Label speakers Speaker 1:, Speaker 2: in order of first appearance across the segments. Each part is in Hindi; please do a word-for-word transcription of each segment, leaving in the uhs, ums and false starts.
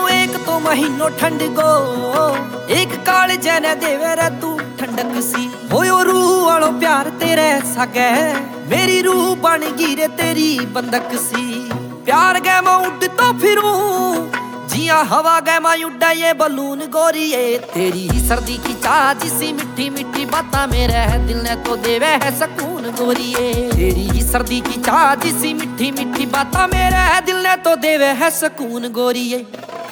Speaker 1: एक तो महीनों ठंड गो, एक काल जैने देवे रे तू ठंडक सी। होयो रूह वालों प्यार तेरे सगे, मेरी रूह बन गी रे तेरी बंदक सी। प्यार गए मैं उड़ तो फिरूं, जिया हवा गए मैं उड़ा ये बलून गोरिए। तेरी ही सर्दी की चाह जिसी मिठी मिठी बाता मेरे दिल ने तो देवे है सकून गोरिए। तेरी ही सर्दी की चाह जिसी मिठी मिठी बाता मेरे दिल ने तो देवे है सकून गोरिए।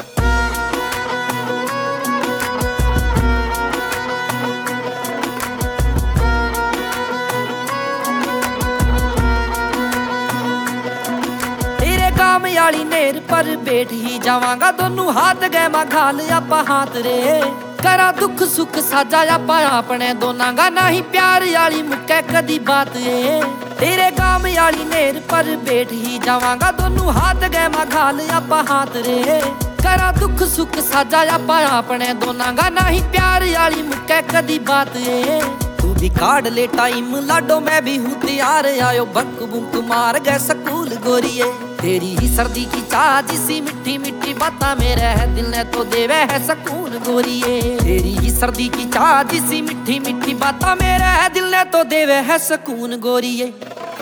Speaker 1: याली नेर पर बैठ ही जावांगा, दोनों हाथ गए मैं घाल आपा हाथ रे। करा दुख सुख साजा आपा अपने दोना गा, नहीं प्यार याली मुक्के कदी बात है। तेरे गाम याली नेर पर बैठ ही जावांगा, दोनों हाथ गए मैं घाल आपा हाथ रे। करा दुख सुख साजा आपा अपने दोना गा, नहीं प्यार याली मुक्के कदी बात है। तू भी काट ले टाइम लाडो मैं भी हूँ तैयार, आयो बंक बुंक मार गए स्कूल गोरिए। तेरी ही सर्दी की चाह जिसी मिठी मिठी बाता मेरे दिल ने तो देवे है सकून गोरिए। तेरी ही सर्दी की चाह जिसी मिठी मिठी बाता मेरे दिल ने तो देवे है सकून गोरिए।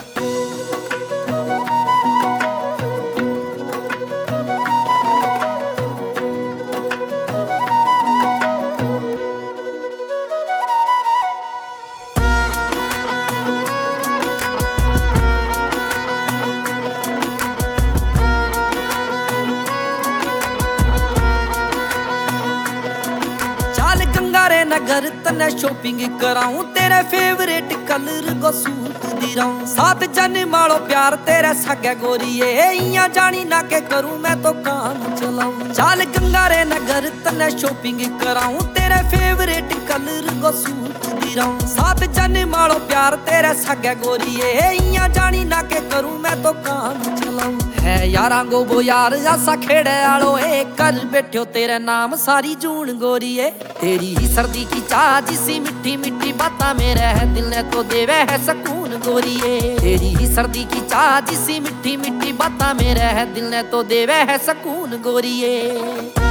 Speaker 1: नगर तने शॉपिंग कराऊं, तेरे फेवरेट कलर को सूट दिराऊं। सात जन मालो प्यार तेरे सगे गोरिए, इया जानी ना के करूं मैं तो काम चलाऊं। चाल गंगा रे नगर तने शॉपिंग कराऊं, तेरे फेवरेट कलर को सूट दिराऊं। सात जन मालो प्यार तेरे सगे गोरिए, इया जानी ना के करूं मैं तो काम चलाऊं। है यारा गो वो यार आसा खेड़े आलो, एक कर बैठो तेरे नाम सारी जून गोरिए। तेरी ही सर्दी की चाह जिसी मिठी मिठी बाता मेरे दिल ने तो देवे है सकून गोरिए। तेरी ही सर्दी की चाह जिसी मिठी मिठी बाता मेरे दिल ने तो देवे है सकून गोरिए।